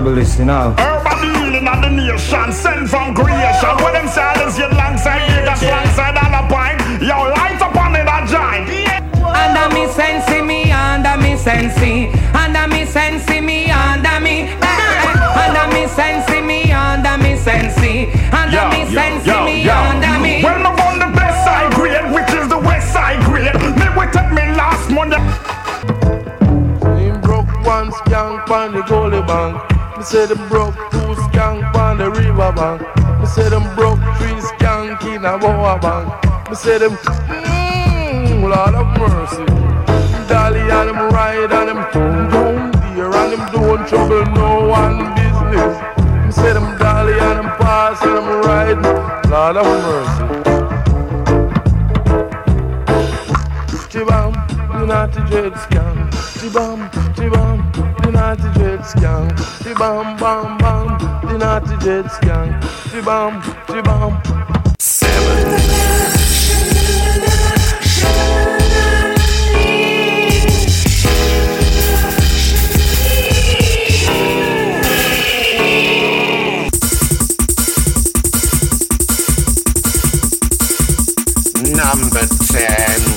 herbalist, you know. Herbal healing of the nation, sent from creation. When them silence you alongside, you got alongside on a pint. Your light upon it a giant. Under me sensi, me under me sensi. Under me sensi, me under me. Under me sensi, me under me sensi. Under me sensi, me under me. Well, I'm on the best side grade, which is the west side grade. Me we take me last month. Him broke one skank on the goalie bank. Me say them broke two skank on the river bank. Me say them broke three skank in a boa bank. Me say them, Lord of mercy. Dolly and them ride and them down deer and them don't trouble no one business. Me say them dolly and them pass and them ride. Lord of mercy. Chibam, the naughty dread scam. Chibam, chibam, the naughty dread scam. Chibam, bam, bam, the naughty dread scam. Chibam, chibam. 7. Number 10.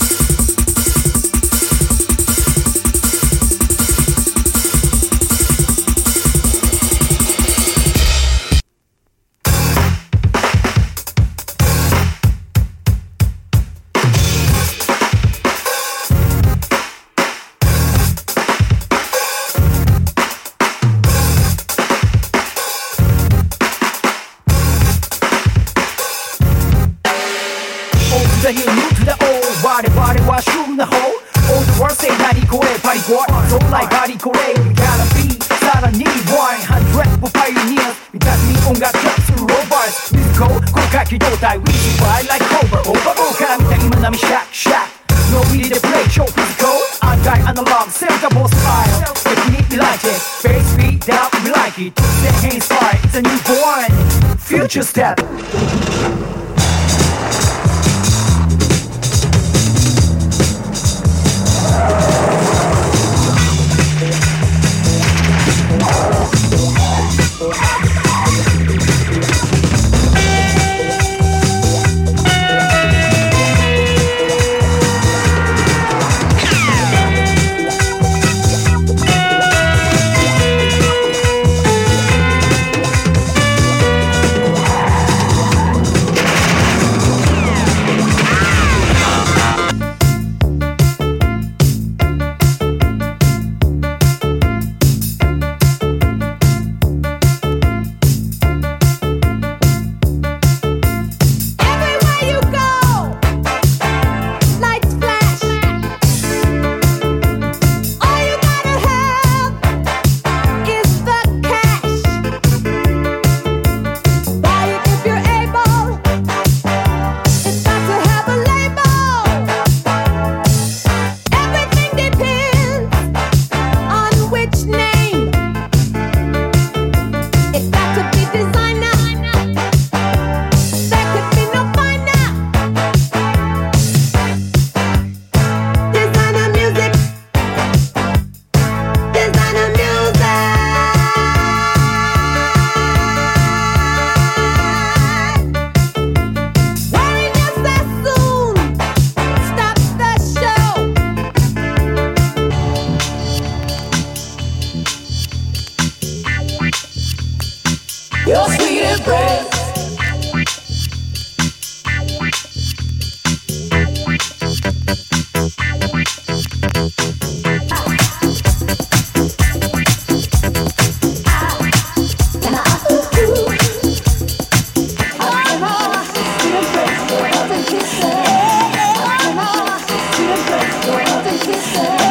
Future step. Kisses.